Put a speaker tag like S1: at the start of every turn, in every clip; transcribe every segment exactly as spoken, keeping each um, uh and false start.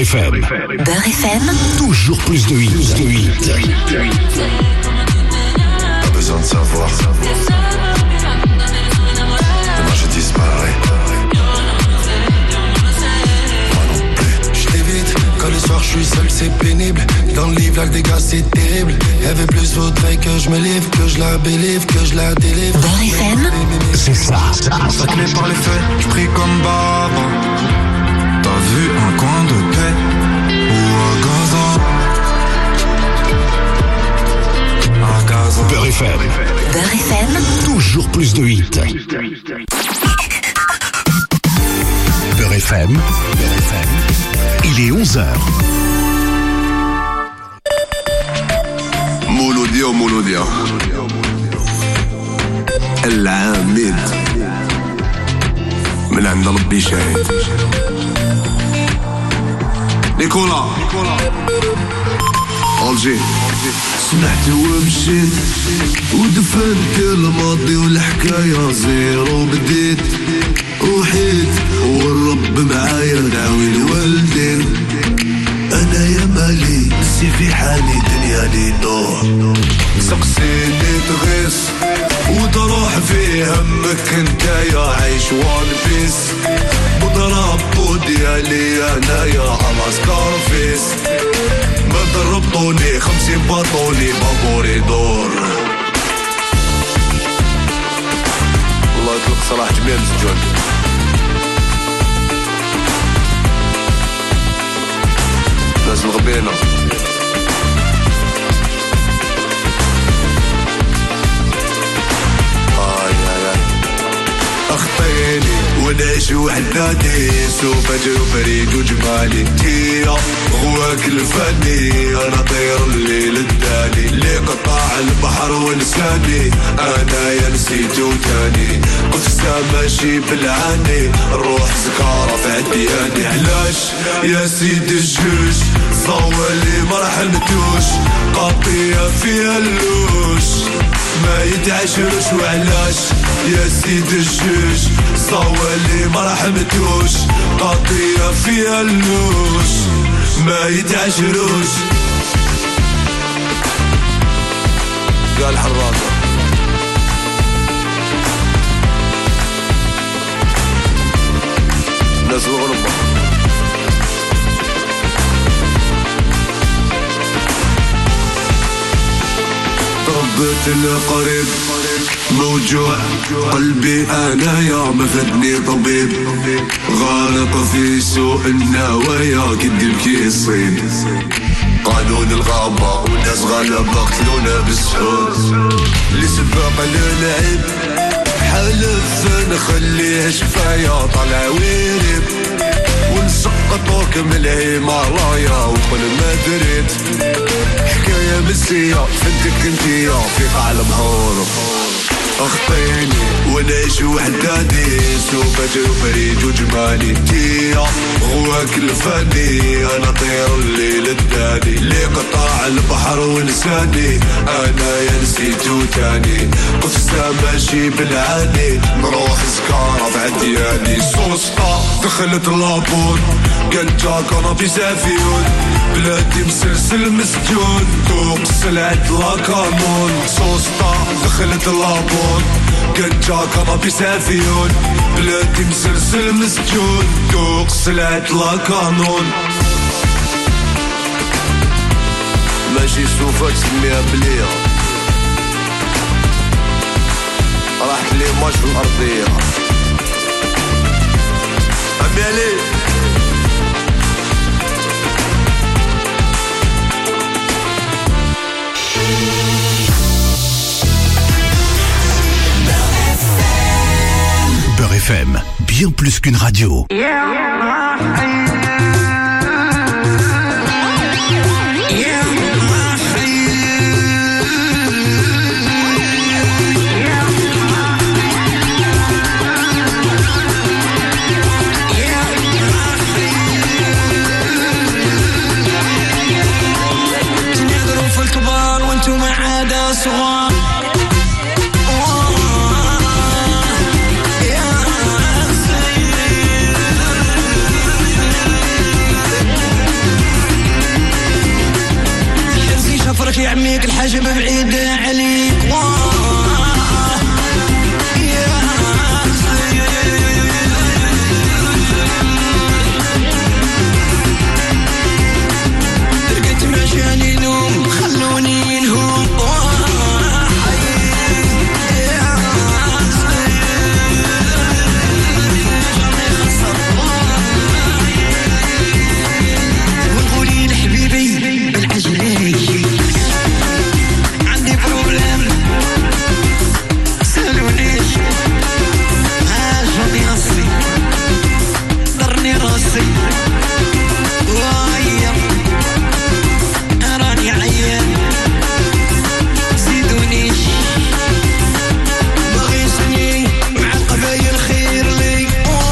S1: F M.
S2: Beurre F M.
S1: Toujours plus de hits. Plus de hits.
S3: Pas besoin de savoir. Demain je disparais. Moi non plus. Je t'évite. Quand le soir je suis seul c'est pénible. Dans le livre là des gars c'est terrible. Y'avait plus faudrait que je me livre, que je la bélivre, que je la délivre.
S2: Beurre F M.
S1: C'est ça.
S3: Sacré par les faits, je prie comme Baba. T'as vu un coin de paix ou à Gaza? À Gaza.
S1: Beurre F M.
S2: Beurre F M.
S1: Toujours plus de hits. Beurre F M. Beurre F M. Il est onze heures.
S3: مولوديا ومولوديا العامد من عند ربي شاهد. نيكولا الجي سمعت ومشيت ودفنت الماضي والحكاية زيرو بديت وحيت والرب معايا دعوي الوالدين. انا يا مالي نسي في حالي دنياني نوح سقسيني تغيس وتروح في همك انت يا عيش وان بيس بضرب بوديالي انا يا على سكارفيس ما ضربطوني خمسين بطولي بابوري دور. الله يطلق صلاح جميع السجون. ناس الغبينة آي آي آي أخطيني ونعيش وحداتي سوف أجر فريد وجمالي تيا غواك الفاني أنا طير الليل الداني اللي قطع البحر ولساني أنا يا نسيته تاني قفزة ماشي بالعاني الروح سكارة في عدياني. علاش يا سيد الجيوش صوالي ما راح نتوش قضية فيها اللوش ما يتعشروش. وعلاش يا سيد الجيوش صوالي ما راح نتوش قضية فيها اللوش ما يتعشروش. قال حراسة ناس الغربة تربت القريب موجوع قلبي انا يا مفدني طبيب غارق في سوء النوايا قد يبكي الصيد. قانون الغابة والناس غلبة قتلونا بالسحور اللي سبق للعب حلف نخليه شفايا طلع ويرب ونسقطوك من الهيمالايا ودخل مدريد. حكاية مسية فنتك انتيا في قاع البحور اخطيني ونعيش وحداني سوف اجر فريد وجمالي تيا غواك الفاني انا طير الليل الداني اللي قطع البحر ولساني انا يا نسيتو تاني قفزة ماشي بالعاني نروح سكارة بعدياني سوسطة دخلت لابون قنجا كنبي سافيون بلادي مسلسل مسجون توق سلعت لا كانون سوسطة دخلت لابون قنجا كنبي سافيون بلادي مسلسل مسجون توق سلعت لا كانون. ماشي سوفا تسميها بليا راحت لي ماش في الأرضية أمي علي
S1: Beurre F M, bien plus qu'une radio.
S4: تنقدروا في الكبار وانتم عادة صغار عمرك يا عميك الحاجب بعيد عليك. لقيت مشاني نوم خلوني نهوم. ونقولي لحبيبي بالعجلي عندي بروبليم سألونيش هاجم يصي ضرني راسي وايا راني عيان زيدونيش بغيسني مع القبايل خير لي.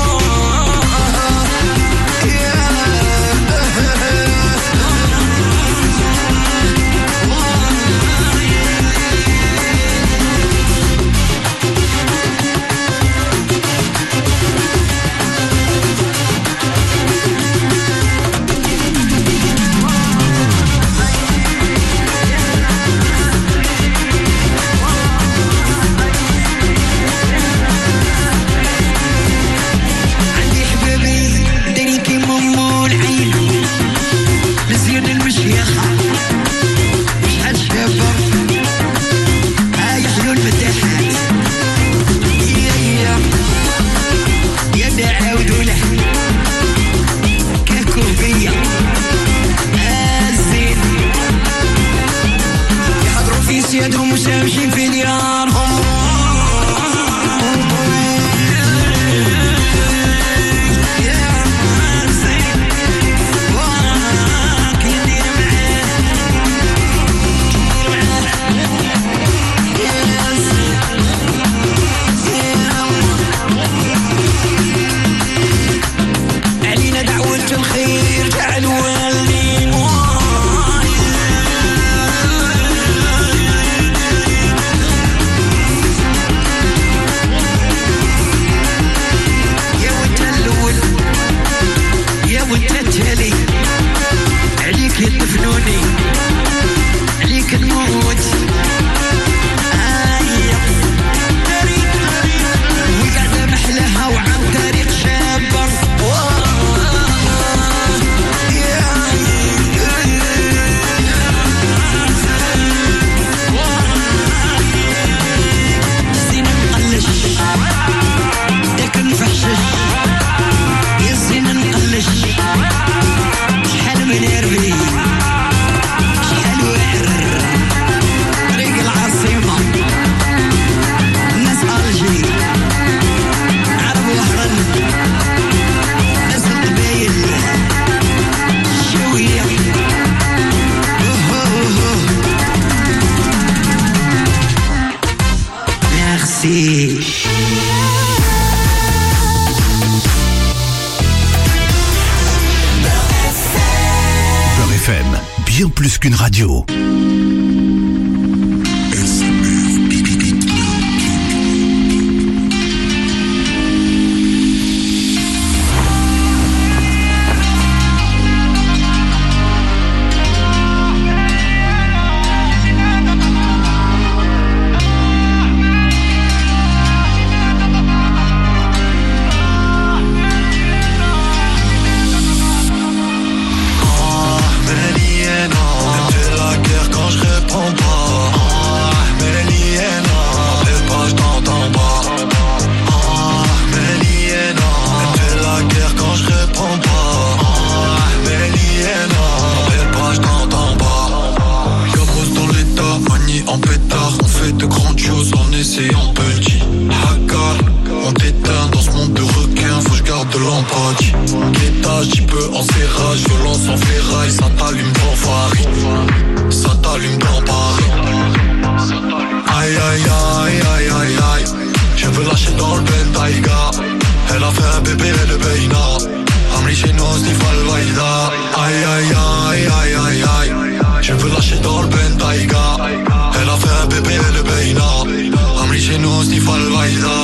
S4: عندي حبابي داري كيما مو العين مزيان المشيخة شحال شابة هاي حلول مداحات يا يا يا دا عاودوا له كاكو بيا الزين يحضروا في سيادهم وسامشين في ديارهم. علينا دعوة الخير تعال والدي. يا وانت الأول يا وانت التالي عليك يدفنوني عليك الموت. هاي وقاعدة محلها وعن طريق شابة. زين نقلش داك نفحشش يا زين نقلش شحال من يربي شحال وعر طريق العاصمة الناس ألجي عرب وحرن ناس القبايل شوية ميرسي.
S1: Beurre F M, bien plus qu'une radio.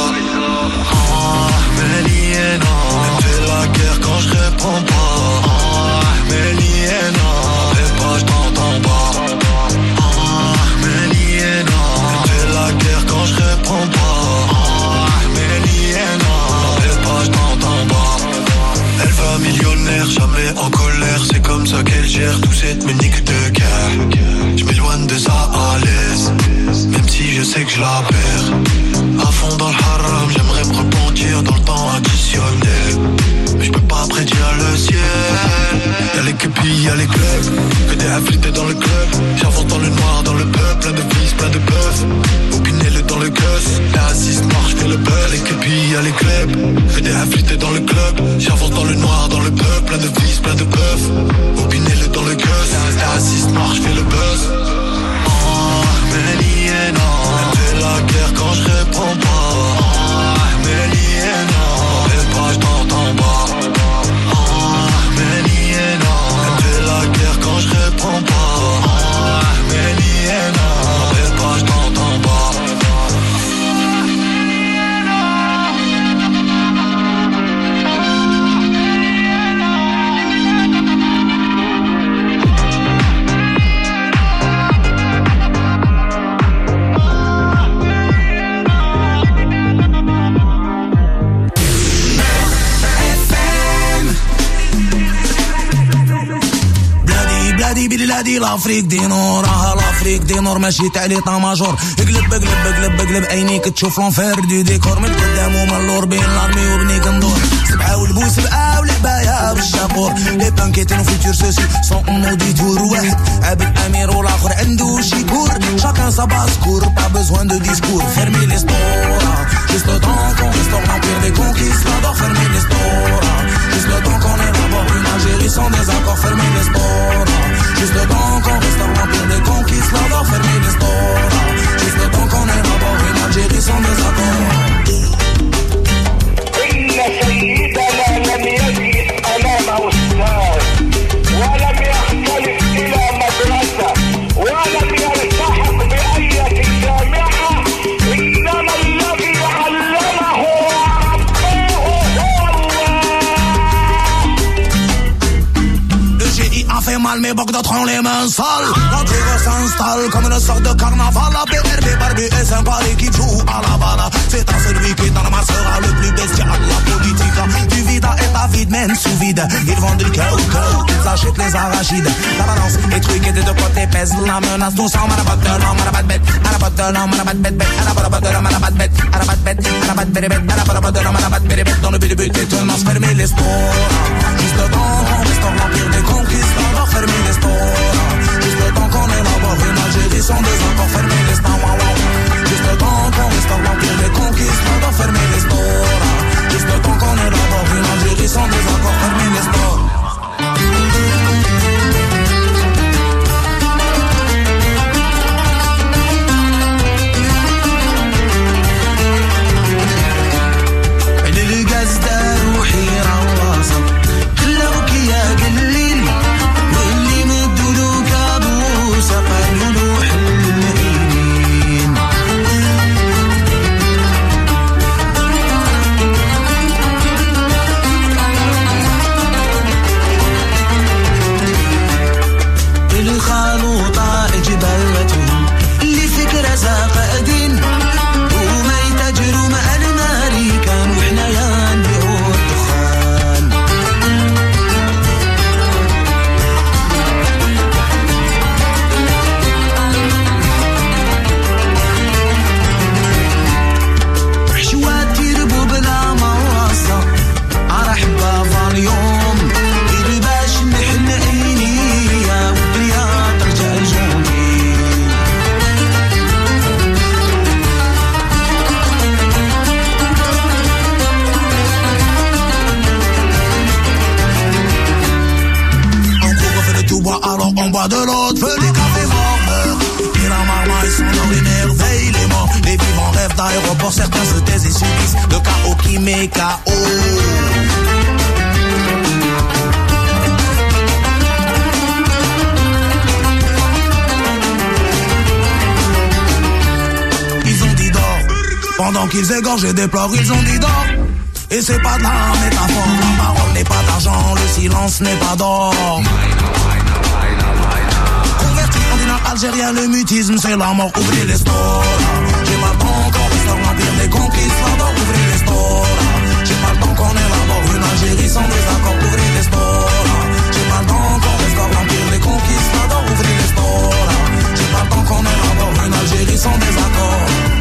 S3: Ah, mais Liena, elle fait la guerre quand je réponds pas. c'est que je la perds. À fond dans le haram, j'aimerais me repentir dans le temps additionnel. Mais je peux pas prédire le ciel. Y'a les cupis, y'a les clubs, que des afflités dans le club. J'avance dans le noir, dans le peuple, plein de vices, plein de bluffs. Opinez-le dans le gosse, la assise marche, fait le buzz. Les cupis, y'a les clubs, que des afflités dans le club. J'avance dans le noir, dans le peuple, plein de vices, plein de bluffs. Opinez-le dans le gosse, la assise marche, fait le buzz. Oh, mais non, elle fait la guerre quand je réponds pas. Oh, mais non, fais pas, je t'entends pas. Quand je réponds pas, oh, mais Liena, fais pas, je t'entends pas.
S5: بلادي l'Afrique du Nord راها l'Afrique du Nord ماشي تاع لي طاماجور اقلب اقلب اقلب اقلب عينيك تشوف لونفير دو ديكور من القدام ومن اللور بين لارمي وبنيك ندور سبعه والبو سبعه والعبايه بالشابور لي بانكيتين وفيتور سوسي سون مودي تور واحد عابد امير والاخر عنده شي كور شاكان سا باسكور با بوزوان دو ديسكور فيرمي لي ستورا جوست لو طون كون ريستور l'empire des conquistadors fermez les stores juste le temps qu'on élabore une Algérie sans désaccord fermez les stores juste le temps qu'on restaure l'empire des conquistadors fermez les stores juste le temps qu'on élabore une Algérie sans désaccord.
S6: إن سيدنا لم يجلس أمامه أستاذ ولم يختلف إلى مدرسة ولم يلتحق بأية جامعة إنما الذي علمه وربيه هو الله.
S5: Le G I a fait mal mais beaucoup d'autres ont les mains sales. L'Intrigue s'installe comme une sorte de carnaval. La B R B Barbie est sympa l'équipe joue à la balle. C'est à celui qui dans la masse sera le plus bestial. La politique du vide est à vide même sous vide. Ils vendent du cœur au cœur, ils achètent les arachides. La balance est truquée des deux côtés pèse la menace. Nous sommes à la batte de l'homme, à la batte bête, à la batte de l'homme, à la batte bête bête, à la batte de l'homme, à la batte bête, à la batte bête, à la batte bête bête, à la batte de l'homme, à la batte bête bête. Dans le but du but des tenaces, fermez les stores. Juste le temps qu'on restaure l'empire des conquistadors, fermez les stores. Juste le temps qu'on élabore une Algérie sans désaccord, fermez les stores. Juste le temps qu'on restaure l'empire des conquistadors, fermez les stores. Juste le temps qu'on élabore une Algérie sans désaccord, fermez les stores. De l'autre, feu des cafés morts, et la marmaille s'endort, émerveille les morts. Les vivants rêvent d'aéroport, certains se taisent et subissent le chaos qui met K O. Ils ont dit d'or, pendant qu'ils égorgent et déplorent, ils ont dit d'or. Et c'est pas de la métaphore, la parole n'est pas d'argent, le silence n'est pas d'or. Algérien, le mutisme c'est la mort, ouvrez les stores. J'ai pas le temps qu'on restaure l'empire des conquistadors, ouvrez les stores. J'ai pas le temps qu'on élabore une Algérie sans désaccord, ouvrez les stores. J'ai pas le temps qu'on restaure l'empire des conquistadors, ouvrez les stores. J'ai pas le temps qu'on élabore une Algérie sans désaccord.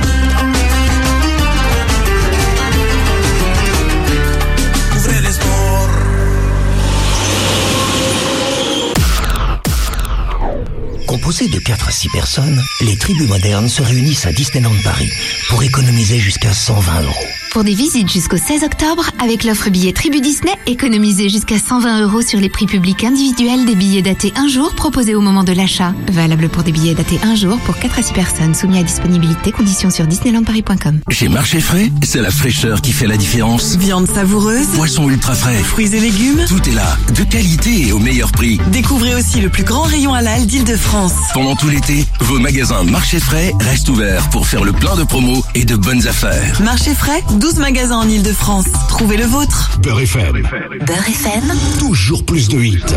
S7: Composées de quatre à six personnes, les tribus modernes se réunissent à Disneyland Paris pour économiser jusqu'à cent vingt euros.
S8: Pour des visites jusqu'au seize octobre, avec l'offre billet Tribu Disney, économisez jusqu'à cent vingt euros sur les prix publics individuels des billets datés un jour proposés au moment de l'achat. Valable pour des billets datés un jour pour quatre à six personnes, soumis à disponibilité, conditions sur disneyland paris point com.
S9: Chez Marché Frais, c'est la fraîcheur qui fait la différence.
S10: Viande savoureuse,
S9: poissons ultra frais,
S10: fruits et légumes,
S9: tout est là, de qualité et au meilleur prix.
S10: Découvrez aussi le plus grand rayon halal d'Île-de-France.
S9: Pendant tout l'été, vos magasins Marché Frais restent ouverts pour faire le plein de promos et de bonnes affaires.
S10: Marché Frais, douze magasins en Île-de-France. Trouvez le vôtre.
S1: Beurre F M.
S2: Beurre F M.
S1: Toujours plus de hits.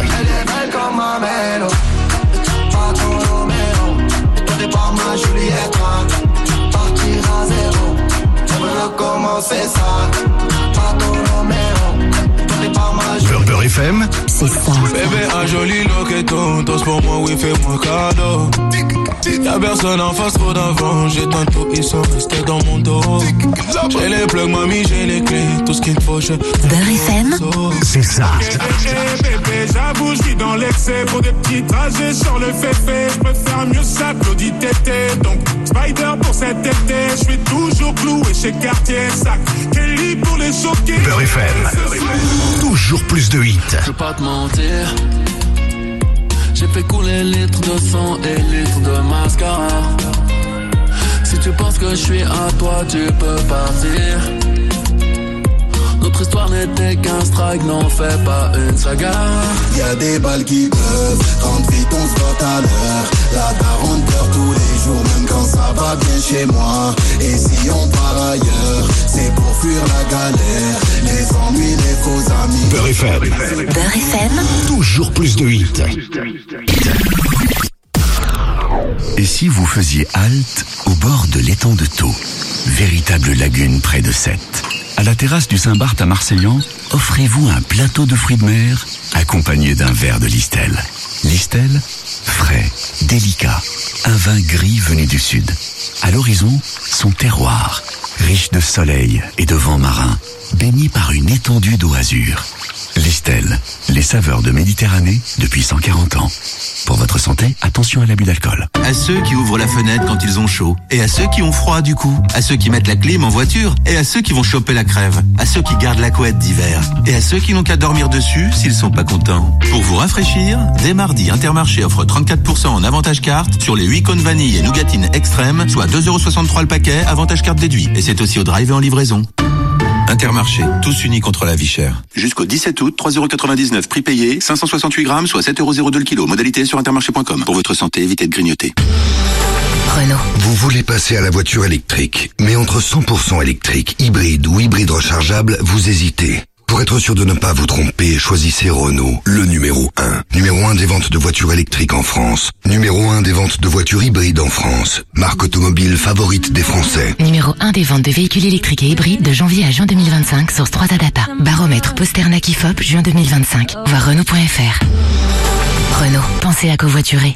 S1: Beurre, Beurre F M.
S2: C'est ça.
S5: Bébé, un joli loqueton, danse pour moi, oui, fais-moi cadeau. Y'a personne en face, trop d'avant. J'ai tantôt, ils sont restés dans mon dos. J'ai les plugs, mamie, j'ai les clés. Tout ce qu'il me faut, je.
S2: Beurre F M.
S1: C'est ça.
S11: Bébé, bébé, j'avoue, je vis dans l'excès. Pour des petits trajets sur le féfé. Je préfère mieux ça, Claudie Tété. Donc, Spider pour cet été. Je suis toujours cloué chez Cartier. Sac, Kelly pour les choquer.
S1: Beurre F M. Toujours plus de hits.
S12: Je veux pas te mentir. J'ai fait couler litres de sang et litres de mascara. Si tu penses que je suis à toi, tu peux partir. Notre histoire n'était qu'un strike, n'en fais pas une saga.
S3: Y'a des balles qui peuvent, trente vite on se vote à l'heure. La daronne pleure tous les jours, même quand ça va bien chez moi. Et si on part ailleurs, c'est pour fuir la galère. Les ennuis, les faux amis.
S1: Beurre F M.
S2: Beurre F M.
S1: Toujours plus de hits.
S13: Et si vous faisiez halte au bord de l'étang de Thau, véritable lagune près de Sète? À la terrasse du Saint-Barth à Marseillan, offrez-vous un plateau de fruits de mer accompagné d'un verre de Listel. Listel, frais, délicat, un vin gris venu du sud. À l'horizon, son terroir, riche de soleil et de vent marin, baigné par une étendue d'eau azur. Listel, les saveurs de Méditerranée depuis cent quarante ans. Pour votre santé, attention à l'abus d'alcool.
S14: À ceux qui ouvrent la fenêtre quand ils ont chaud, et à ceux qui ont froid du coup, à ceux qui mettent la clim en voiture, et à ceux qui vont choper la crève, à ceux qui gardent la couette d'hiver, et à ceux qui n'ont qu'à dormir dessus s'ils sont pas contents. Pour vous rafraîchir, dès mardi, Intermarché offre trente-quatre pour cent en avantage carte sur les huit cônes vanille et nougatine extrême, soit deux euros soixante-trois le paquet, avantage carte déduit. Et c'est aussi au drive et en livraison. Intermarché, tous unis contre la vie chère. Jusqu'au dix-sept août, trois euros quatre-vingt-dix-neuf prix payé, cinq cent soixante-huit grammes, soit sept euros zéro deux le kilo. Modalité sur intermarché point com. Pour votre santé, évitez de grignoter.
S2: Renault.
S1: Vous voulez passer à la voiture électrique, mais entre cent pour cent électrique, hybride ou hybride rechargeable, vous hésitez. Pour être sûr de ne pas vous tromper, choisissez Renault, le numéro un. Numéro un des ventes de voitures électriques en France. Numéro un des ventes de voitures hybrides en France. Marque automobile favorite des Français.
S15: Numéro un des ventes de véhicules électriques et hybrides de janvier à juin deux mille vingt-cinq, source trois A Data. Baromètre Posternak I F O P, juin deux mille vingt-cinq. Voir Renault point F R. Renault, pensez à covoiturer.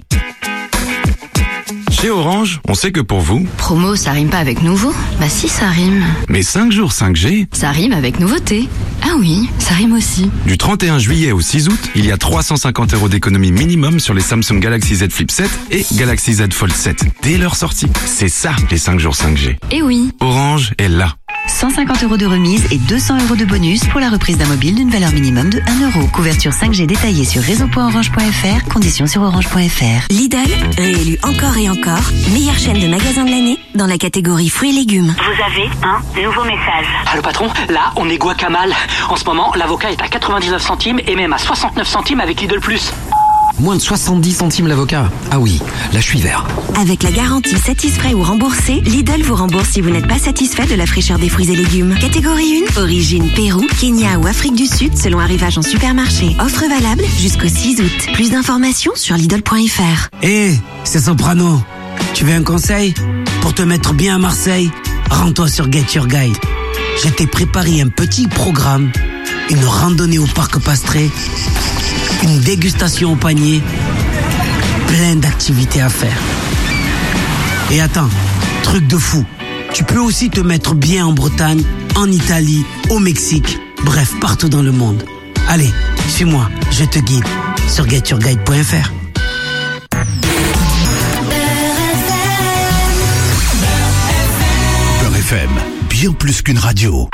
S16: Chez Orange, on sait que pour vous...
S8: Promo, ça rime pas avec nouveau? Bah si, ça rime.
S16: Mais cinq jours cinq G...
S8: Ça rime avec nouveauté. Ah oui, ça rime aussi.
S16: Du trente et un juillet au six août, il y a trois cent cinquante euros d'économie minimum sur les Samsung Galaxy Z Flip sept et Galaxy Z Fold sept. Dès leur sortie. C'est ça, les cinq jours cinq G.
S8: Eh oui.
S16: Orange est là.
S17: cent cinquante euros de remise et deux cents euros de bonus pour la reprise d'un mobile d'une valeur minimum de un euro. Couverture cinq G détaillée sur réseau point orange point F R. Conditions sur orange point F R.
S18: Lidl, réélu encore et encore, meilleure chaîne de magasins de l'année dans la catégorie fruits et légumes.
S19: Vous avez un nouveau message.
S20: Ah, le patron, là, on est guacamal. En ce moment, l'avocat est à quatre-vingt-dix-neuf centimes et même à soixante-neuf centimes avec Lidl Plus.
S21: Moins de soixante-dix centimes l'avocat. Ah oui, là je suis vert.
S18: Avec la garantie satisfait ou remboursé, Lidl vous rembourse si vous n'êtes pas satisfait de la fraîcheur des fruits et légumes. Catégorie un, origine Pérou, Kenya ou Afrique du Sud selon arrivage en supermarché. Offre valable jusqu'au six août. Plus d'informations sur Lidl point F R.
S4: Hé, hey, c'est Soprano. Tu veux un conseil? Pour te mettre bien à Marseille, rends-toi sur Get Your Guide. Je t'ai préparé un petit programme, une randonnée au parc Pastré, une dégustation au panier, plein d'activités à faire. Et attends, truc de fou, tu peux aussi te mettre bien en Bretagne, en Italie, au Mexique, bref, partout dans le monde. Allez, suis-moi, je te guide sur get your guide point F R.
S6: M, bien plus qu'une radio.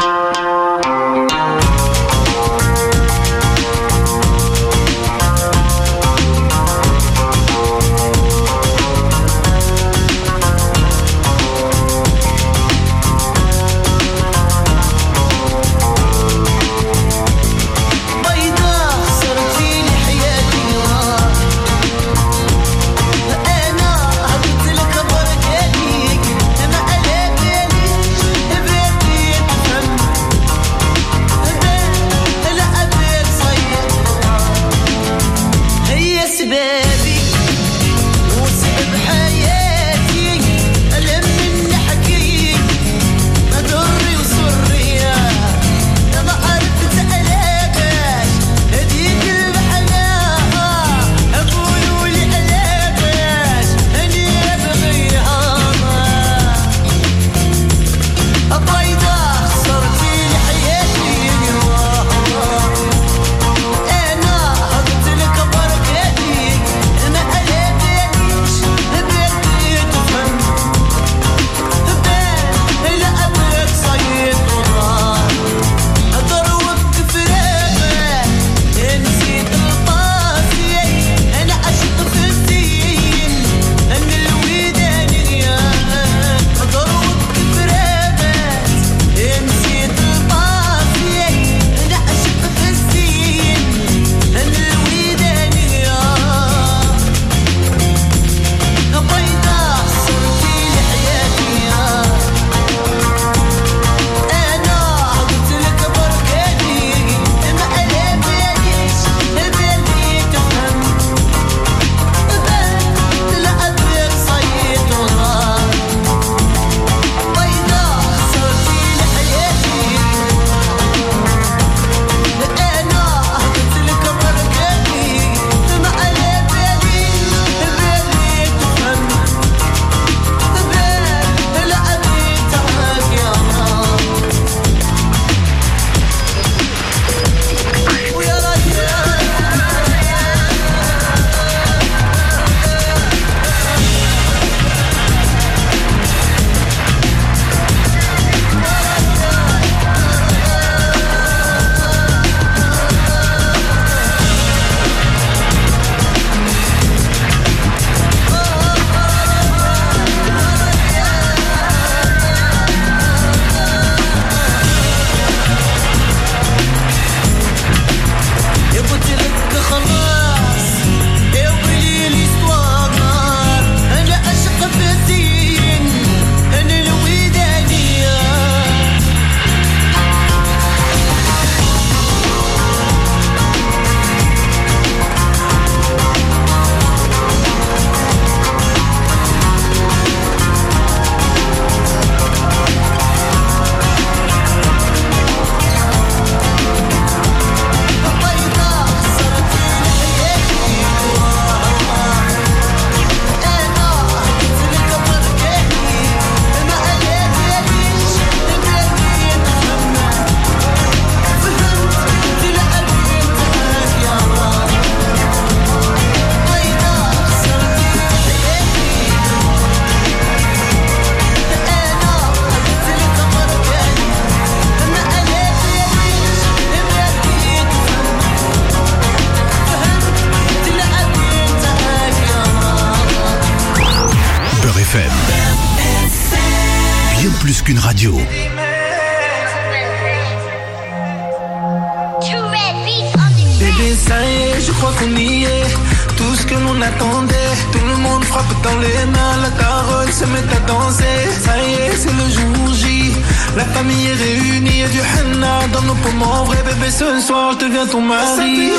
S6: Plus qu'une radio.
S3: Bébé, ça y est, je crois qu'on y est. Tout ce que l'on attendait, tout le monde frappe dans les mains. La parole se met à danser. Ça y est, c'est le jour J. La famille est réunie, et du henna dans nos poumons. Vrai bébé, ce soir, je deviens ton mari.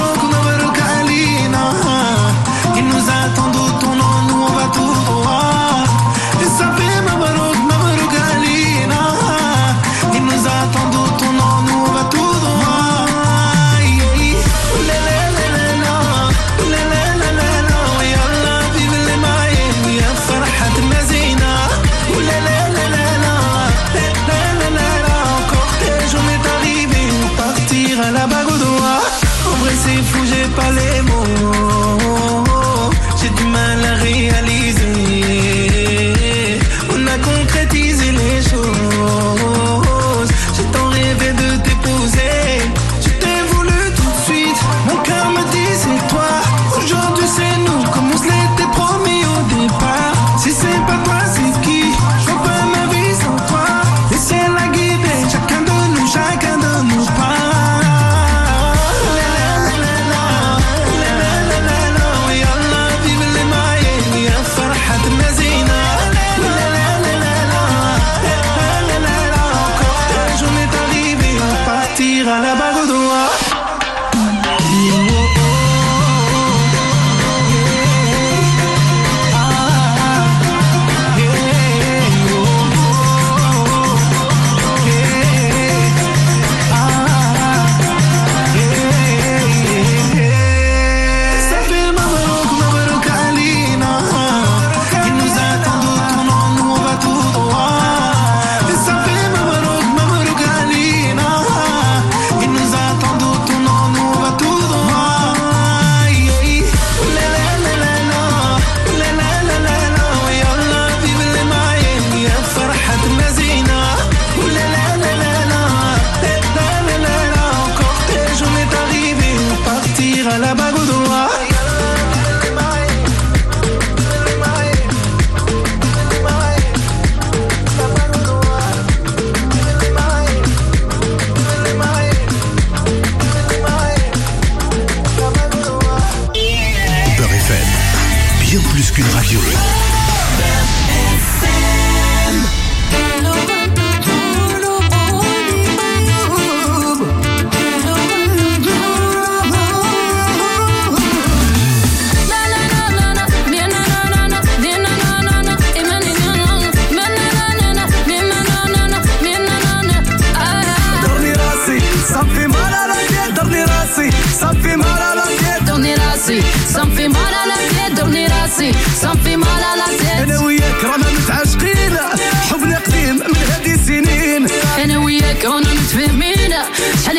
S3: Ils nous attendent au tournant, nous on va tout droit. Et ça fait mabarouk, mabarouk alina. Ils nous attendent au tournant, nous on va tout droit. À la bague au doigt. En vrai c'est fou, j'ai pas les mots. J'ai du mal à réaliser. On a concrétisé les choses.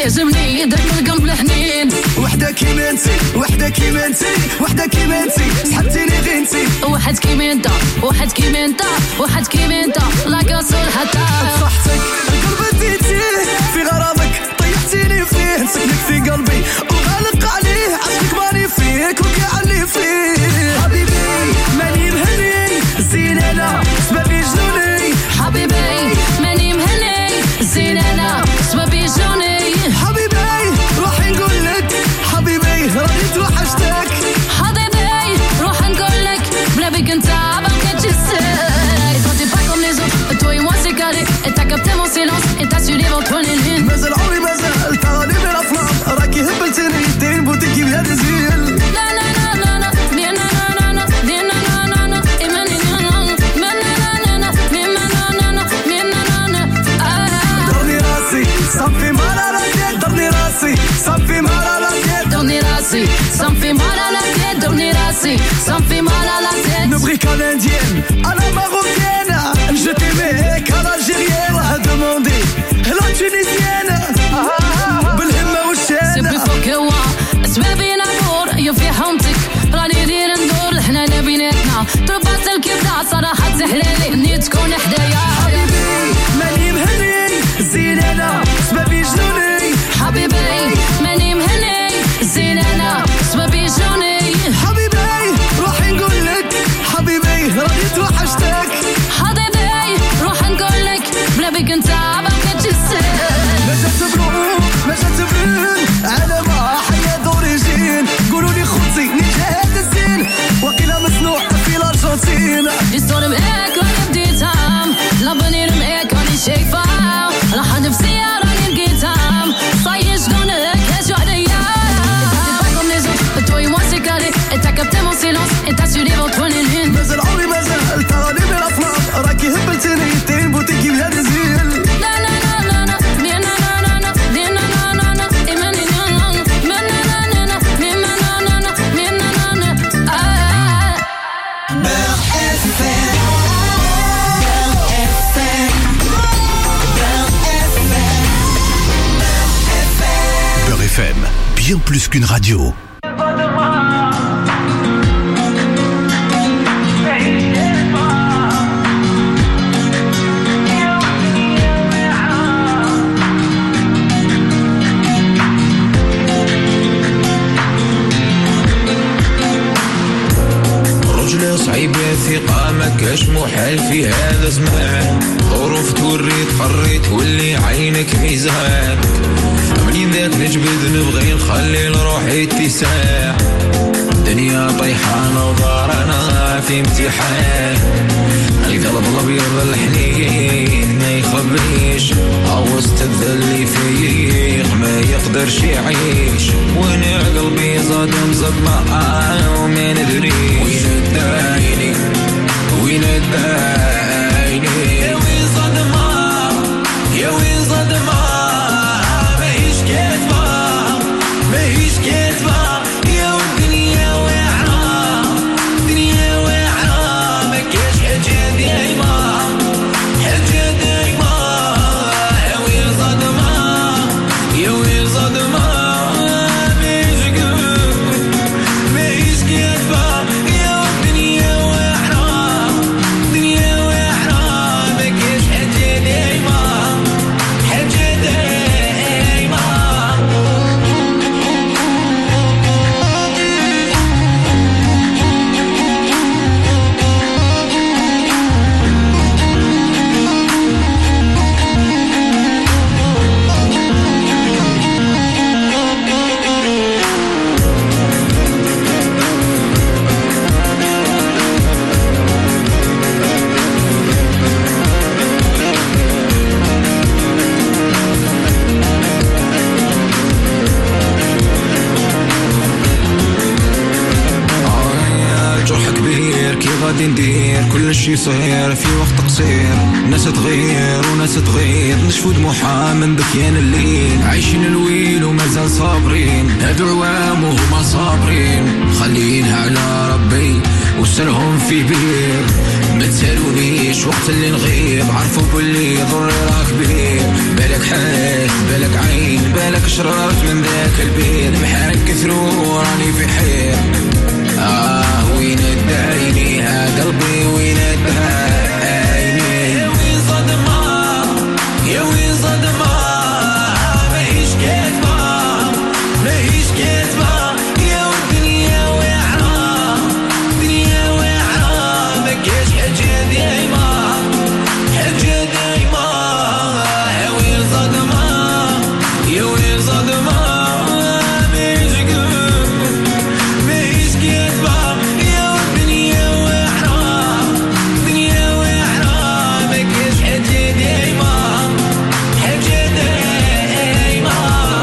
S7: يعجبني درت من القلب الحنين
S3: وحدة كيما انتي وحدة كيما انتي وحدة كيما انتي سحبتيني غير انتي
S7: واحد كيما انت واحد كيما انت واحد كيما انت لا كسول حتى
S3: صحتك القلب اديتيه في غرامك طيحتيني فيه سكنك في قلبي وغالق عليه عشقك ماني فيك وقعني فيه حبيبي ماني مهني زين انا سببي جنوني
S7: حبيبي ماني مهني زين انا سببي جنوني
S3: حبيبي روحي نقول لك حبيبي راني توحشتك
S7: حبيبي روح نقول لك بلا بيك انت باقي تجسد Toi t'es pas comme les autres, toi et moi c'est carré et t'as capté mon silence et t'as su l'éventuel les lignes
S3: مازال عمري مازال تراني من الافلام راكي هبلتني دين بوتيكي بلا تزيل
S7: لا لا لا لا لا بينا لا لا لا بينا لا لا لا إيماني لا لا لا لا لا بينا لا لا لا بينا لا لا
S3: درني راسي صفي mal à la tête درني راسي صفي mal à la tête
S7: درني راسي صفي mal à la tête درني راسي صفي mal à la tête
S3: Ne brille qu'à l'indienne, à la marocaine. Je t'aimais qu'à l'algérienne. A demandé la tunisienne. بالهمة والشين.
S7: C'est plus fort que moi. سبابي نابور يفي حومتك. راني دير ندور الحنانة بيناتنا. تربات الكبدة صراحة تحلالي. نيت تكون حدايا.
S3: حبيبي ماني مهني زين أنا سبابي جنوني.
S7: حبيبي ماني مهني زين أنا سبابي جنوني.
S3: حبيبي روحي نقول لك حبيبي راني توحشتك
S7: حبيبي روح نقول لك بلا بيك انت باقي تجسد
S3: مشات بلون مشات بلون على ما حياة دوريجين قولوا لي خوتي نجاهد الزين وقيلا مسنوع في الارجنتين
S7: يصور معاك راني بديتهم لابنير معاك راني شايفها راح نفسية راني لقيتهم صاير شكونك هاجو عليا Toi et moi c'est carré et t'as capté mon silence et t'as su l'éventuel les lignes
S3: مازال عمري مازال تراني من الافلام راكي هبلتيني دين بوتيكي بلا تزيل
S7: لا لا لا لا لا بينا لا لا لا بينا لا لا لا إيماني لا لا لا لا لا لا بينا لا لا لا بينا لا لا
S3: Beurre F M
S6: Beurre F M, bien plus qu'une radio.
S22: صعيب يا ثقة ما كاش محال في هذا زمان ظروف توري تقري تولي عينك ميزان منين ذاك نجبد نبغي نخلي لروحي اتساع الدنيا طيحانة ودارنا في امتحان اللي ثلب الابيض الحنين ما يخبريش عوزت الذل فيق ما يقدرش يعيش وانا قلبي زاد مزق معاه وما ندري وين الدايني وين الدايني يا وين صدمة يا وين صدمة ماهيش كاتبة ماهيش كاتبة يا والدنيا واعرة الدنيا واعرة ما كاش حاجة دايمة حاجة دايمة يا وين صدمة يا وين صدمة ماهيش كاتبة ماهيش كاتبة يا والدنيا واعرة الدنيا واعرة ما كاش حاجة دايمة حاجة دايمة جرح كبير كي غادي ندير كل كل شي صغير في وقت قصير. ناس تغير وناس تغير نشفو دموعها من بكيان الليل. عايشين الويل ومازال صابرين، هادو عوام وهما صابرين. خلينها على ربي وسرهم في بير. ما تسالونيش وقت اللي نغيب، عرفوا باللي ضري راه كبير. بالك حياة بالك عين بالك شررت من ذاك البير. محال كثروا راني في حير. آه وين الدايني ها قلبي وين الدايني. يا وين صدمة يا وين صدمة ماهيش كاتبة ماهيش كاتبة. يا والدنيا واعرة دنيا واعرة مكاش حاجة دايمة حاجة دايمة. يا وين صدمة يا وين صدمة ماهيش كاتبة ماهيش كاتبة. يا والدنيا واعرة دنيا واعرة مكاش حاجة دايمة حاجة دايمة.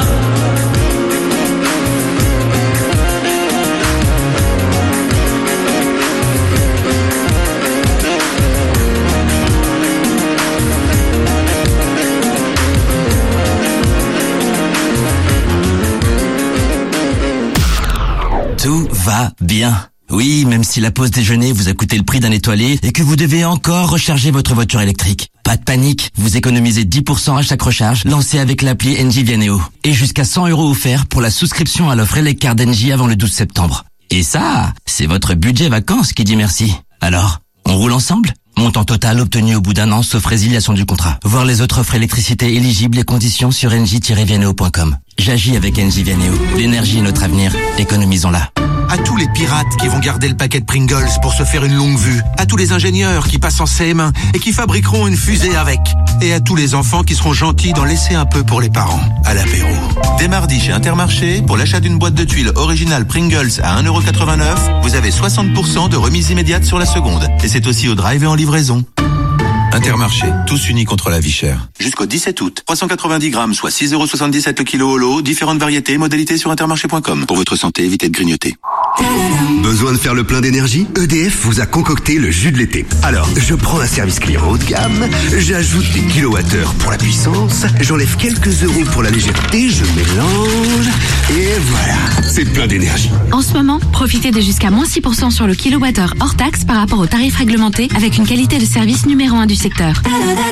S9: Tout va bien. Oui, même si la pause déjeuner vous a coûté le prix d'un étoilé et que vous devez encore recharger votre voiture électrique. Pas de panique, vous économisez dix pour cent à chaque recharge lancée avec l'appli Engie Vianeo. Et jusqu'à cent euros offerts pour la souscription à l'offre Eleccar d'Engie avant le douze septembre. Et ça, c'est votre budget vacances qui dit merci. Alors, on roule ensemble ? Montant total obtenu au bout d'un an sauf résiliation du contrat. Voir les autres offres électricité éligibles et conditions sur engie tiret vianeo point com. J'agis avec Engie Vianeo. L'énergie est notre avenir. Économisons-la.
S14: À tous les pirates qui vont garder le paquet de Pringles pour se faire une longue vue. À tous les ingénieurs qui passent en C M un et qui fabriqueront une fusée avec. Et à tous les enfants qui seront gentils d'en laisser un peu pour les parents. À l'apéro. Dès mardi chez Intermarché, pour l'achat d'une boîte de tuiles originale Pringles à un euro quatre-vingt-neuf, vous avez soixante pour cent de remise immédiate sur la seconde. Et c'est aussi au drive et en livraison. Intermarché, tous unis contre la vie chère. Jusqu'au dix-sept août, trois cent quatre-vingt-dix grammes, soit six euros soixante-dix-sept le kilo au lot, différentes variétés, modalités sur intermarché point com. Pour votre santé, évitez de grignoter.
S1: Besoin de faire le plein d'énergie? E D F vous a concocté le jus de l'été. Alors, je prends un service client haut de gamme, j'ajoute des kilowattheures pour la puissance, j'enlève quelques euros pour la légèreté, je mélange, et voilà, c'est plein d'énergie.
S10: En ce moment, profitez de jusqu'à moins six pour cent sur le kilowattheure hors taxe par rapport au tarif réglementé avec une qualité de service numéro un du secteur.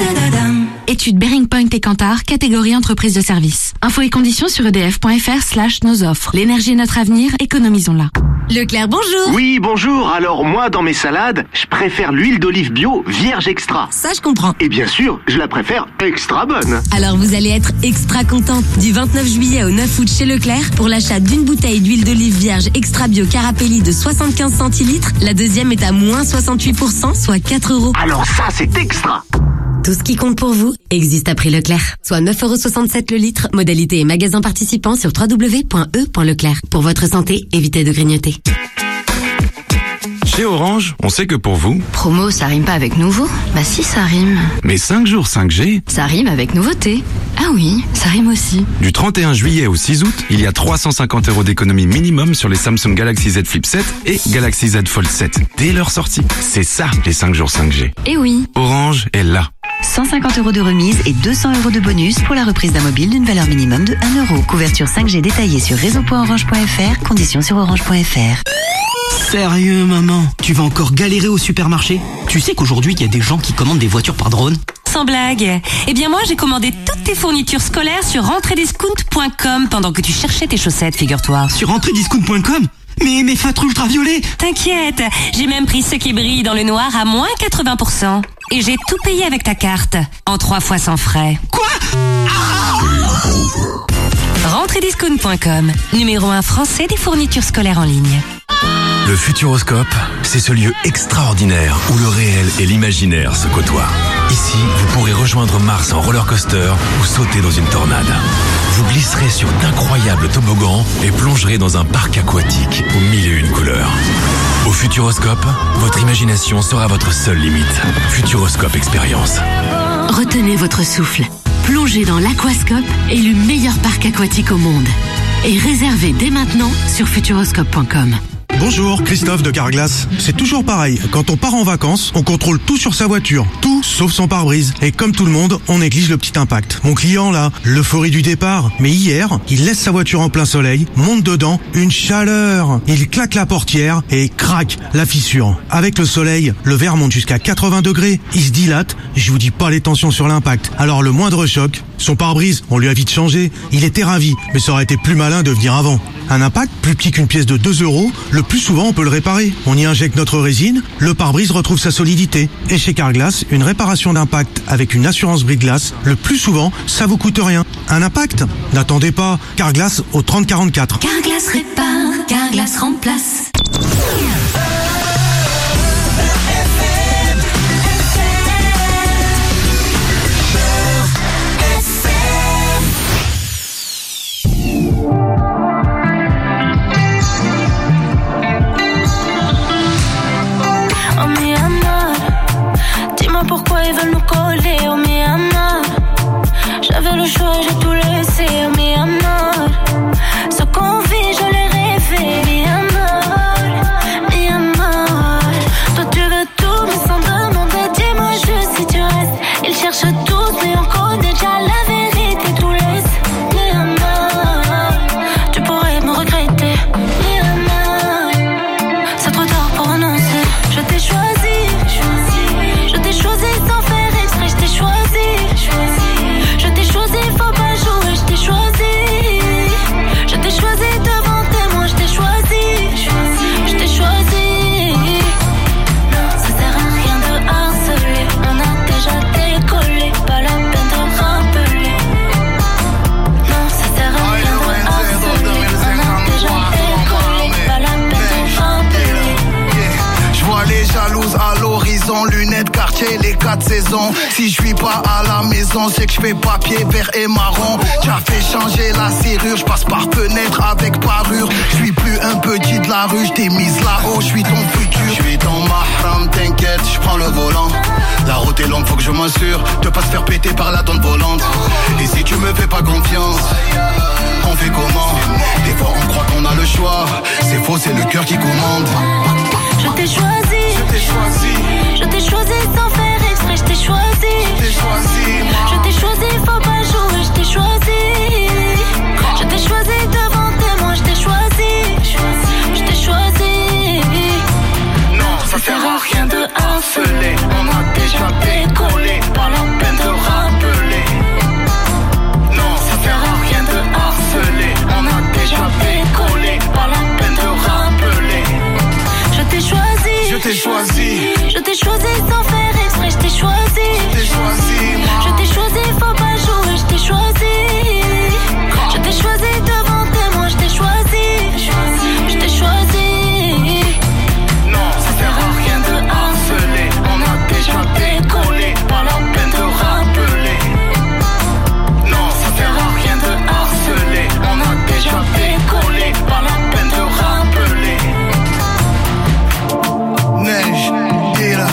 S10: Étude Bearing Point et Kantar, catégorie entreprise de service. Infos et conditions sur edf.fr slash nos offres. L'énergie est notre avenir, économisons-la.
S23: Leclerc, bonjour.
S24: Oui, bonjour. Alors moi, dans mes salades, je préfère l'huile d'olive bio vierge extra.
S23: Ça, je comprends.
S24: Et bien sûr, je la préfère extra bonne.
S23: Alors vous allez être extra content. Du vingt-neuf juillet au neuf août chez Leclerc, pour l'achat d'une bouteille d'huile d'olive vierge extra bio Carapelli de soixante-quinze centilitres, la deuxième est à moins soixante-huit pour cent, soit quatre euros.
S24: Alors ça, c'est extra.
S23: Tout ce qui compte pour vous existe à prix Leclerc. Soit neuf euros soixante-sept le litre. Modalité et magasin participant sur w w w point e point leclerc. Pour votre santé, évitez de grignoter.
S16: Chez Orange, on sait que pour vous...
S8: Promo, ça rime pas avec nouveau? Bah si, ça rime.
S16: Mais cinq jours cinq G...
S8: Ça rime avec nouveauté. Ah oui, ça rime aussi.
S16: Du trente et un juillet au six août, il y a trois cent cinquante euros d'économie minimum sur les Samsung Galaxy Z Flip sept et Galaxy Z Fold sept. Dès leur sortie. C'est ça, les cinq jours cinq G.
S8: Eh oui.
S16: Orange est là.
S17: cent cinquante euros de remise et deux cents euros de bonus pour la reprise d'un mobile d'une valeur minimum de un euro. Couverture cinq G détaillée sur réseau point orange point f r. Conditions sur orange point f r.
S21: Sérieux, maman? Tu vas encore galérer au supermarché? Tu sais qu'aujourd'hui, il y a des gens qui commandent des voitures par drone?
S25: Sans blague. Eh bien moi, j'ai commandé toutes tes fournitures scolaires sur rentrée discount point com pendant que tu cherchais tes chaussettes, figure-toi.
S21: Sur rentrée discount point com? Mais mes feutres ultraviolets!
S25: T'inquiète, j'ai même pris ceux qui brillent dans le noir à moins quatre-vingts pour cent. Et j'ai tout payé avec ta carte, en trois fois sans frais.
S21: Quoi?
S25: rentrée discount point com, numéro un français des fournitures scolaires en ligne.
S6: Le Futuroscope, c'est ce lieu extraordinaire où le réel et l'imaginaire se côtoient. Ici, vous pourrez rejoindre Mars en roller coaster ou sauter dans une tornade. Vous glisserez sur d'incroyables toboggans et plongerez dans un parc aquatique aux mille et une couleurs. Au Futuroscope, votre imagination sera votre seule limite. Futuroscope Expérience.
S10: Retenez votre souffle. Plongez dans l'Aquascope, élu meilleur parc aquatique au monde. Et réservez dès maintenant sur futuroscope point com.
S2: Bonjour, Christophe de Carglass. C'est toujours pareil, quand on part en vacances, on contrôle tout sur sa voiture, tout sauf son pare-brise. Et comme tout le monde, on néglige le petit impact. Mon client là, l'euphorie du départ, mais hier, il laisse sa voiture en plein soleil, monte dedans, une chaleur. Il claque la portière et craque la fissure. Avec le soleil, le verre monte jusqu'à quatre-vingts degrés, il se dilate, je vous dis pas les tensions sur l'impact. Alors le moindre choc, son pare-brise, on lui a vite changé, il était ravi, mais ça aurait été plus malin de venir avant. Un impact plus petit qu'une pièce de deux euros, le plus souvent on peut le réparer. On y injecte notre résine, le pare-brise retrouve sa solidité. Et chez Carglass, une réparation d'impact avec une assurance brise-glace, le plus souvent, ça vous coûte rien. Un impact ? N'attendez pas, Carglass au trente quarante-quatre.
S7: Carglass répare, Carglass remplace.
S5: Pourquoi ils veulent nous coller au Myanmar? J'avais le choix, j'ai tout laissé au Myanmar. Ce qu'on vit, je l'ai rêvé. Myanmar, Myanmar. Toi tu veux tout, mais sans demander. Dis-moi juste si tu restes. Ils cherchent tous, mais on connaît déjà la vérité. Tout laisse. Myanmar, tu pourrais me regretter. Myanmar, c'est trop tard pour renoncer. Je t'ai choisi. Je t'ai choisi sans faire exprès, je t'ai choisi, choisi. Je t'ai choisi, faut pas jouer, je t'ai choisi. Je t'ai choisi devant témoin, je t'ai choisi, choisi. Je t'ai choisi. Non, ça sert à rien de harceler, on a déjà décollé, pas la peine de rappeler. Non, ça sert à rien de harceler, on a déjà décollé, pas la peine de rappeler.
S3: Je vois les jalouses à l'horizon, lunettes quartier, les quatre saisons. Si je suis pas à la maison, c'est que je fais papier vert et marron. J'ai fait changer la serrure, je passe par fenêtre avec parure. Je suis plus un petit de la rue, je t'ai mise là-haut, je suis ton futur. Je suis ton mahram, t'inquiète, je prends le volant. La route est longue, faut que je m'assure de pas se faire péter par la dente volante. Et si tu me fais pas confiance, on fait comment? Des fois on croit qu'on a le choix, c'est faux, c'est le cœur qui commande.
S5: Je t'ai choisi,
S3: je t'ai choisi,
S5: je t'ai choisi sans faire exprès, je t'ai choisi,
S3: je t'ai choisi, moi.
S5: Je t'ai choisi, faut pas jouer, je t'ai choisi. Je t'ai choisi devant témoin, je t'ai choisi, je t'ai choisi.
S3: Non, ça sert à rien de harceler, on a déjà décollé, pas la peine de rappeler. Non, ça sert à rien de harceler, on a déjà décollé, pas la peine de rappeler.
S5: Je t'ai choisi,
S3: je t'ai choisi,
S5: je t'ai choisi sans faire exprès, je t'ai choisi,
S3: je t'ai choisi, moi.
S5: Je t'ai choisi, faut pas jouer, je t'ai choisi. Je t'ai choisi devant témoin, je t'ai choisi, je t'ai choisi.
S3: Non, ça sert à rien de harceler, on a déjà décollé, pas la peine de rappeler. Non, ça sert à rien de harceler, on a déjà décollé, pas la peine de rappeler. Neige, Dira.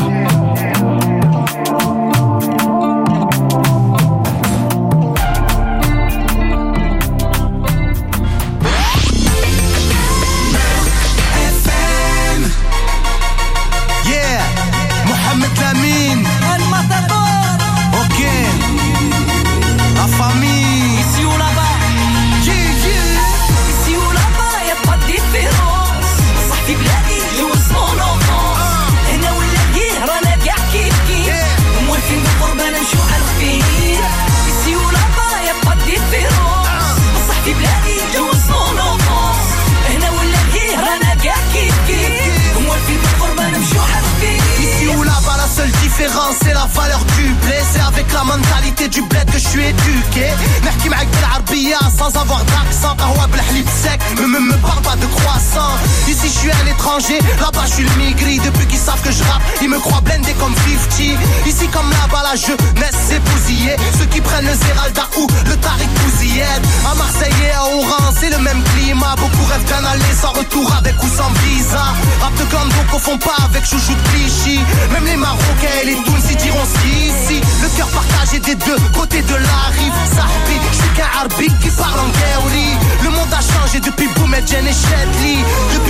S11: Yeah, Mohamed Lamine, El Matador. Ok, la famille. Ici ou là-bas, yeah, yeah.
S12: Ici ou là-bas, y'a pas de différence. صاحبي بلادي يوز مون enfance. هنا ولا كيه رانا كاع كيف كيف. موالفين بالقربة نمشيو على الخفيف. Ici ou là-bas, y'a pas de différence. صاحبي بلادي يوز مون enfance. هنا ولا كيه رانا كاع كيف كيف. موالفين بالقربة نمشيو على الخفيف.
S11: Ici ou là-bas, la seule différence c'est la valeur du blé. C'est avec la mentalité du bled que je suis éduqué. نحكي معاك بالعربية sans avoir d'accent. قهوة بالحليب sec, me me me parle pas de croissant. Ici je suis un étranger, là-bas je suis le migri. Depuis qu'ils savent que je rappe, ils me croient blindé comme cinquante. Ici comme là-bas la jeunesse c'est bousillé. Ceux qui prennent le Zeralda ou le Tariq Bouzillette. À Marseille et à Oran c'est le même climat. Beaucoup rêvent d'un aller sans retour avec ou sans visa. Rap de gang donc on fond pas avec chouchou de Clichy. Même les Marocains et les Tounsis diront ski ici. Le cœur partagé des deux côtés de la rive. Sahbi, je suis qu'un arbitre qui parle en gaouli. Le monde a changé depuis Boumed, Jen et Shedley. Depuis qu'on entre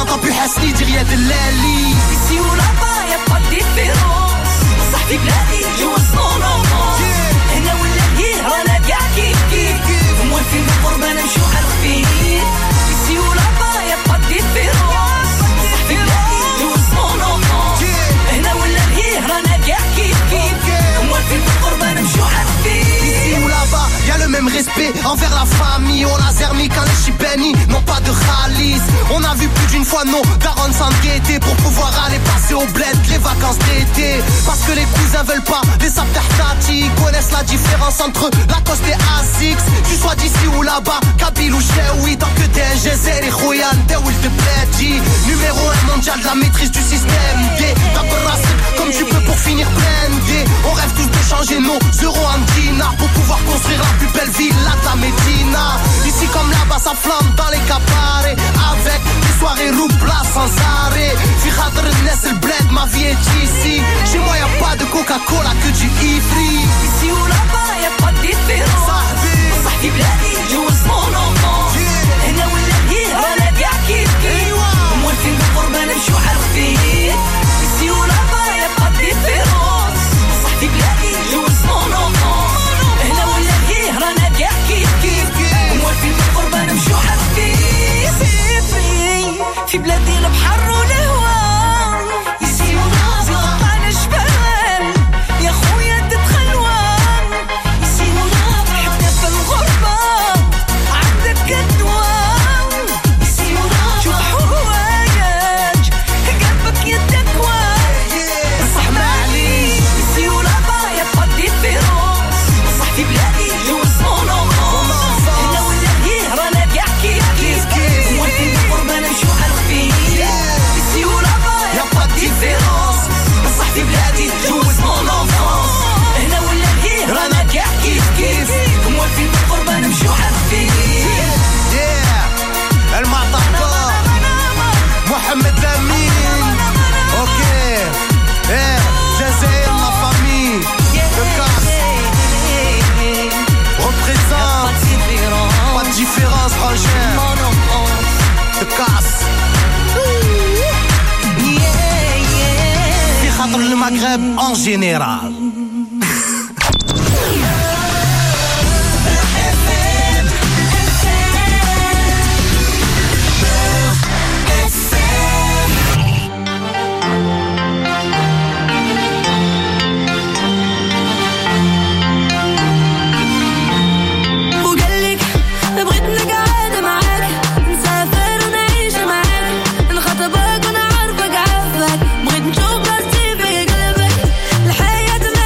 S11: t'as pu حاسني دير دلالي.
S12: Ici ou là-bas y'a pas de différence. صاحبي بلادي جوا الصون enfance. هنا ولا هي رانا كاع كيف كيف. موالفين بالقرب انا نمشيو على الخفيف. Ici ou là-bas y'a pas de différence. صاحبي بلادي جوا الصون enfance. هنا ولا هي رانا كاع كيف كيف. موالفين بالقرب انا نمشيو على الخفيف.
S11: Ici ou là-bas, y'a le même respect envers la famille. On a zermi quand les chibénis n'ont pas de khalis. On a vu plus d'une fois nos darons s'enquêter pour pouvoir aller passer au bled les vacances d'été. Parce que les cousins veulent pas les saptertati, connaissent la différence entre Lacoste et Asics. Tu sois d'ici ou là-bas, Kabil ou Cheoui, tant que t'es un Gézer et Khouyan, t'es où il te plaît. Numéro un mondial de la maîtrise du système. Des comme tu peux pour finir blindé. On rêve tous de changer nos euros en dinars pour pouvoir construire la plus belle villa de la Médina. Ici comme là-bas ça flamme dans les cabarets. Avec des soirées rouplas sans arrêt. Fi khadr nes le bled, ma vie est ici. Chez moi y'a pas de Coca-Cola que du Ifri.
S12: Ici ou là-bas y'a pas de différence. صاحبي بلادي جوا الصون enfance. هنا ولا هي رانا كاع كيف كيف. موالفين بالقرب انا نمشيو على الخفيف. Ici ou là-bas y'a pas de différence. صاحبي بلادي جوا الصون enfance. هنا ولا هي رانا كاع كيف كيف. موالفين بالقرب انا نمشيو على الخفيف. في بلادي البحر والهوى. Ici ou là-bas قطعنا الجبال. يا خويا تدخل وان. Ici ou là-bas حبنا في الغربة. عندك الدوام. Ici ou là-bas شوف حوايج قلبك يتكوى. صح معليش. Ici ou là-bas y'a pas de différence. صاحبي بلادي جوا الصون enfance. هنا ولا هي رانا كاع كيف كيف. موالفين بالقرب انا نمشيو على الخفيف. Ici ou là-bas y'a pas de différence. صاحبي بلادي جوا الصون enfance. هنا ولا هي رانا كاع كيف كيف. موالفين بالقرب انا نمشيو على الخفيف.
S11: المعتقد محمد Lamine. Ok. Eh, Jazair, la famille. De casse. Représente. Pas de différence, frangin. De casse. في خاطر المغرب en général.
S5: وقالك بغيت نقعد معاك. نسافر ونعيش معاك. نخطبك ونعرفك عافاك. بغيت نشوف بلاصتي في قلبك. الحياة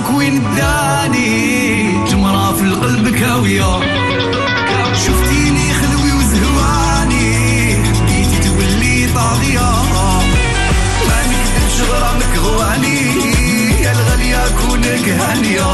S22: وين داني جمرة في القلب كاوية شفتيني خلوي وزهواني بيتي تولي طاغية ما نكذبش غرامك غواني يا الغالية كونك هانية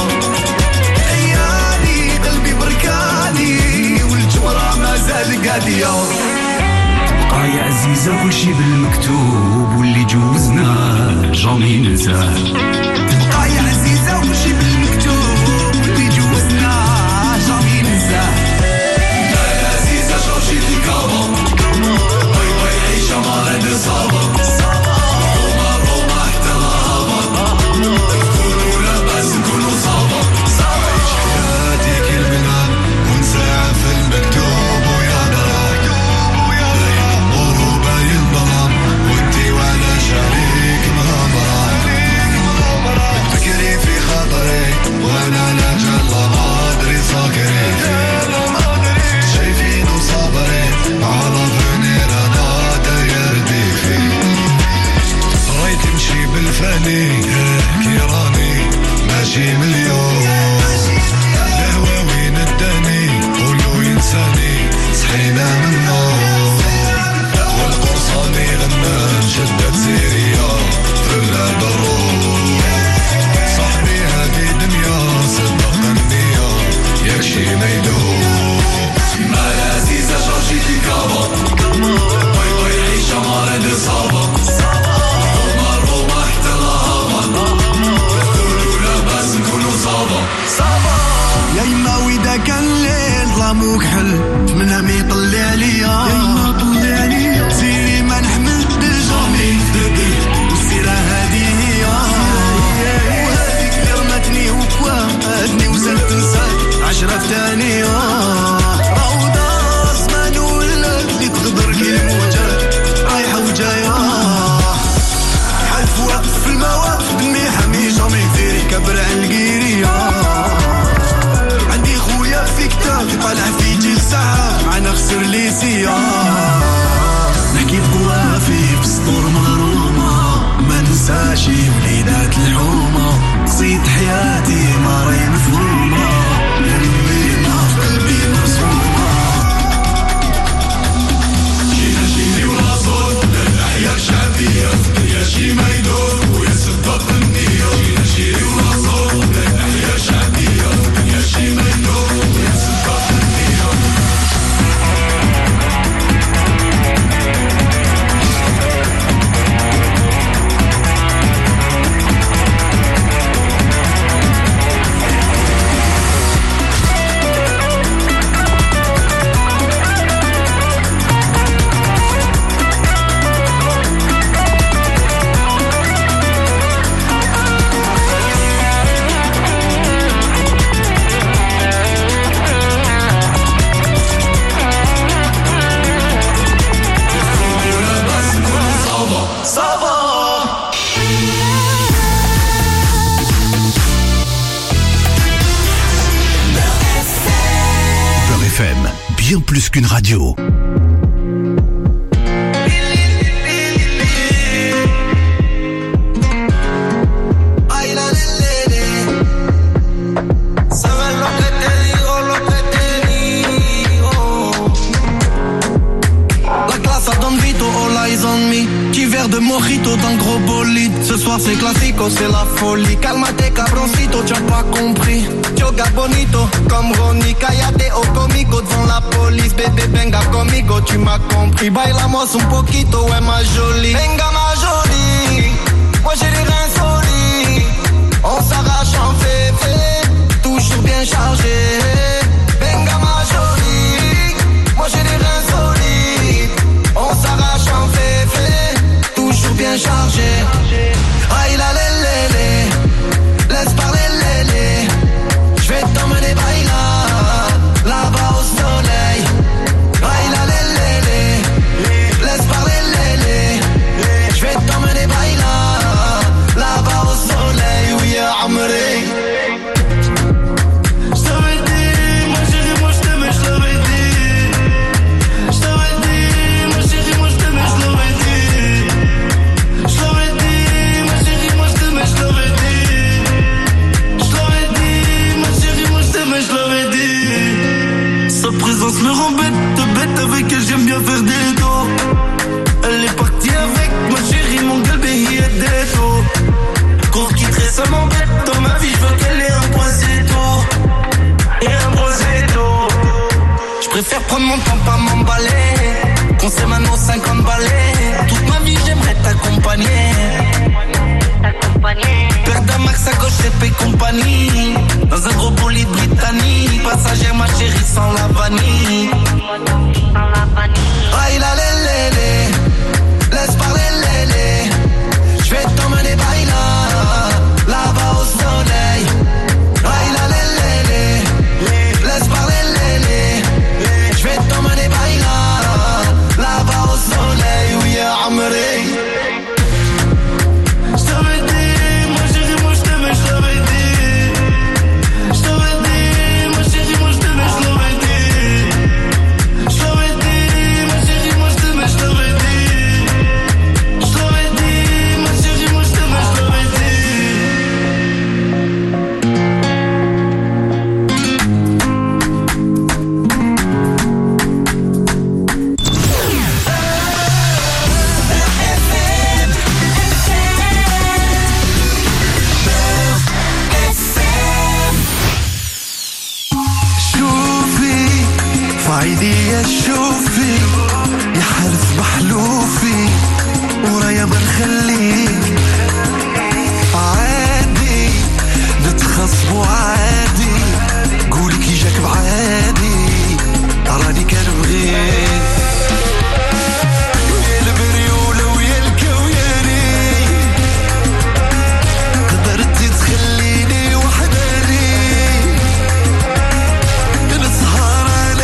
S22: عيالي قلبي بركاني والجمرة ما زال قادية بقى يا عزيزة كل شي بالمكتوب واللي جوزنا جامي ننساه بقى يا عزيزة كل شي بالمكتوب واللي جوزنا جامي ننساه يا عزيزة شوشي في كابا باي باي عيشة ما عاد صعبة روما روما حتى الهابط تكونوا لاباس نكونوا صعبة عيش حياتي كل بلاد ونساعة في المكتوب ويا دراك باين النور وباين الظلام وانتي وانا شريك مغامرة تفكري في خاطري وانا لاجل الله ما ادري صاكري شايفين وصابرين على فنير انا داير ديفي راي تمشي بالفاني كيراني ماشي مليون الهوى وين الداني قولوا ينساني صحينا من النوم والقرصاني غنان شدت سيريا في بلاد الروم صاحبي هذه دنيا صدق النية يكشي ما يدوم ما يا عزيزة شرشي في كابا باي باي عيشة ما راد صعبة روما روما حتى الهابط تقولوا لاباس نكونوا صعبة يا يما ويدا كان ليل ظلامو كحل منها ما يطلع عليا يا يما طلع عليا سيري ما نحمل بالجامي والسيرة هادي هي وهاديك اللي رمتني وكواتني وزلت نسات عشرة ثانية روضة زمان ولات اللي تغدر كي الموجات رايحة وجاية حلفوة في المواقف دمي حمي جامي ديري كبر عن القيرية عندي خويا في كتاب طالع في جيل ساعة معنا خسر ليسيا نحكي بوافي بسطور مغرومة ما ننساشي وليدات الحومة قصيد حياتي ما راهي مفهومة يرمينا في قلبي مرسومة جينا جيني ولا صوت للأحياء الشعبية يا شي ما يدور ويا صدق النية جينا جيني ولا صوت للأحياء الشعبية يا شي ما يدور ويا صدق النية
S13: Bien plus qu'une radio.
S22: De mojito dans le gros bolide. Ce soir c'est classico, c'est la folie. Calmate cabroncito, tu as pas compris. Yoga bonito, comme Ronnie. Cállate o comico devant la police. Bébé venga conmigo, tu m'as compris. Bailamos un poquito, ouais ma jolie. Venga ma jolie, moi j'ai les reins solides. On s'arrache en féfé, toujours bien chargé. Venga ma jolie, moi j'ai les reins solides. On s'arrache en féfé, bien chargé. Aïe la lé lé lé, laisse parler lé lé. J'vais t'emmener bailar, là-bas au soleil. Aïe la lé lé lé, laisse parler lé lé. J'vais t'emmener bailar,
S3: à faire des dos. Elle est partie avec ma chérie, mon gueule, il y a des dos. Qu'on se quitterait, ça m'embête. Dans ma vie, je veux qu'elle ait un poisito. Et un poisito. Je préfère prendre mon temps, pas m'emballer. Qu'on sait maintenant cinquante balais. Toute ma vie, j'aimerais t'accompagner. Père d'un max à gauche, c'est compagnie. Dans un gros bolide britannique. Passagère, ma chérie, sans la vanille. Aïe la lélé, laisse parler lélé. J'vais t'emmener baila, là-bas au soleil. Aïe la lélé, laisse parler lélé. J'vais t'emmener baila, là-bas au soleil. Oui, ya Amri. عيدي يا شوفي يا حارس محلوفي ورايا ما نخليك عادي نتخصموا عادي قولي كي جاك بعادي راني كان بغيت ويا البريولة ويا الكوياني قدرتي تخليني وحداني نسهر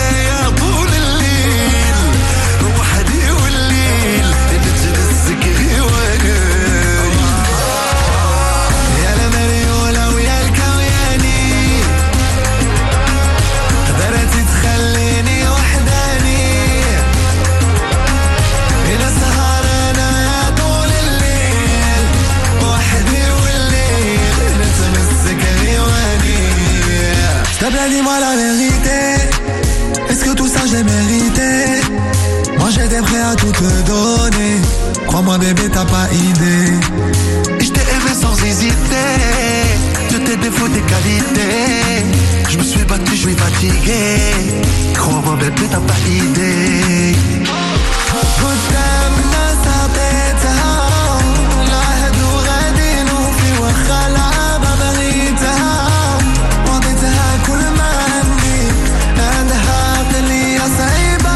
S3: T'as dis-moi la vérité. Est-ce que tout ça j'ai mérité? Moi j'étais prêt à tout te donner. Crois-moi bébé t'as pas idée. Et je t'ai aimé sans hésiter. De tes défauts, tes qualités. Je me suis battu, je suis fatigué. Crois-moi bébé t'as pas idée. قدامنا ساعتها العهد وغادي نوفي وخا العابة بغيتها وعطيتها كل ما عندي عندها قلية صعيبة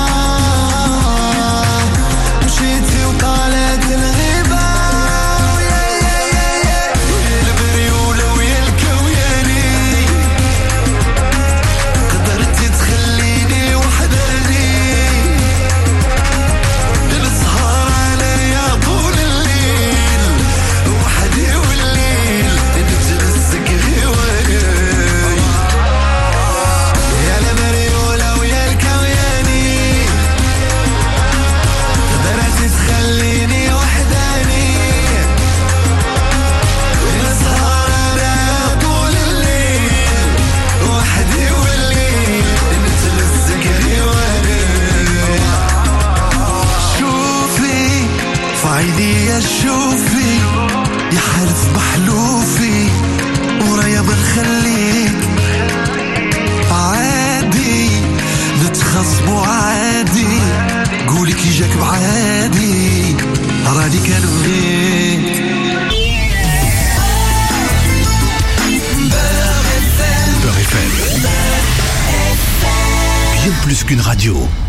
S3: مشيتي وطالت الغيبة ويا يا يا يا ويا البريولة ويا الكوياني قدرتي تخليني وحداني نسهر عليا طول الليل وحدي والليل نتمسك غيواني يا البريولة ويا الكوياني قدرتي تخليني وحداني نسهر عليا طول الليل وحدي والليل نتمسك غيواني شوفي في عيني يا شوفي يا حارس محلوفي ورايا ما نخليك عادي نتخصموا عادي قولي كي جاك بعادي راني كان بغيت
S13: Beurre F M. Bien plus qu'une radio.